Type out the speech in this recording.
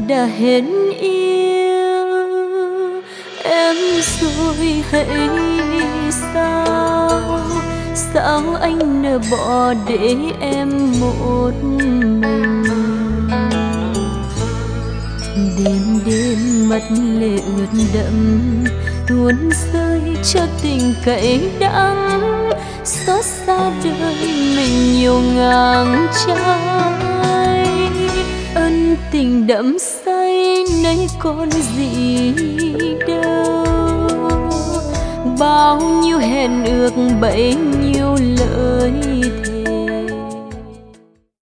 đã hết yêu em rồi hãy sao? Sao anh nỡ bỏ để em một mình? Đêm đêm mắt lệ ướt đẫm tuôn rơi cho tình cay đắng, xót xa đời mình nhiều ngàn trái. Ân tình đậm say nay còn gì đâu, bao nhiêu hẹn ước bấy nhiêu lời